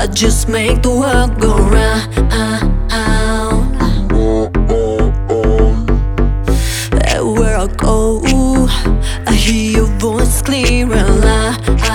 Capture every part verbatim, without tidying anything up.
just make the world go round. Everywhere I go, I hear your voice clear and loud.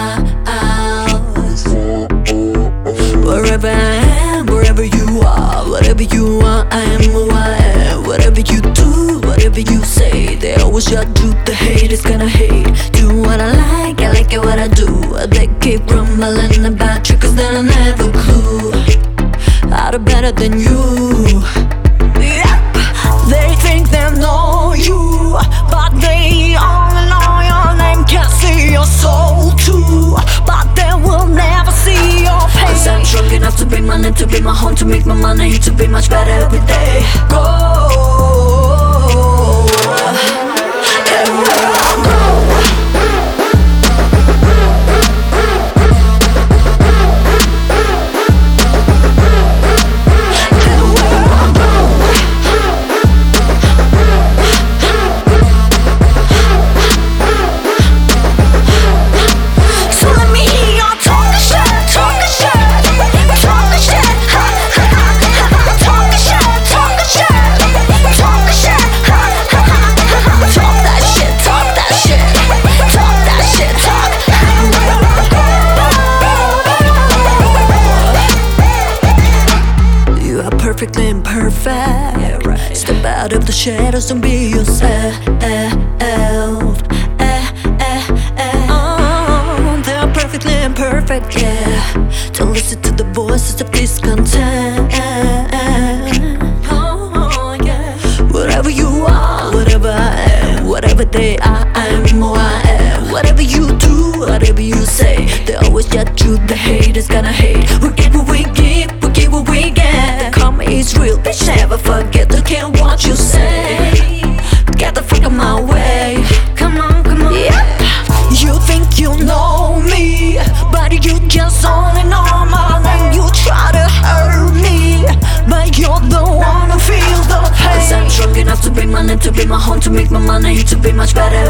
Wherever I am, wherever you are, whatever you are, I am who I am. Whatever you do, whatever you say, they always judge you. The hate is gonna hate. Do what I like, I like it what I do. They keep grumbling about you, cause then I never clue how to better than you. Yep. They think they know you, but they only know your name, can't see your soul too, but they will never see your pain. Cause I'm strong enough to bring my name, to be my home, to make my money, to be much better every day. Go. Perfectly imperfect, yeah, right. Step out of the shadows and be yourself. eh, eh, eh, eh. Oh, they're perfectly imperfect, yeah. Don't listen to the voices of discontent. Oh, yeah. Whatever you are, whatever I am, whatever they are, I am who I am. Whatever you do, whatever you say, they always judge you. The hate is gonna hate. We get what we give, we get what we get. It's real, bitch, never forget. Don't care what you say. Get the fuck out my way. Come on, come on. Yep. You think you know me, but you just only know my name. You try to hurt me, but you're the one who feels the pain. Cause I'm strong enough to bring my name, to be my home, to make my money, to be much better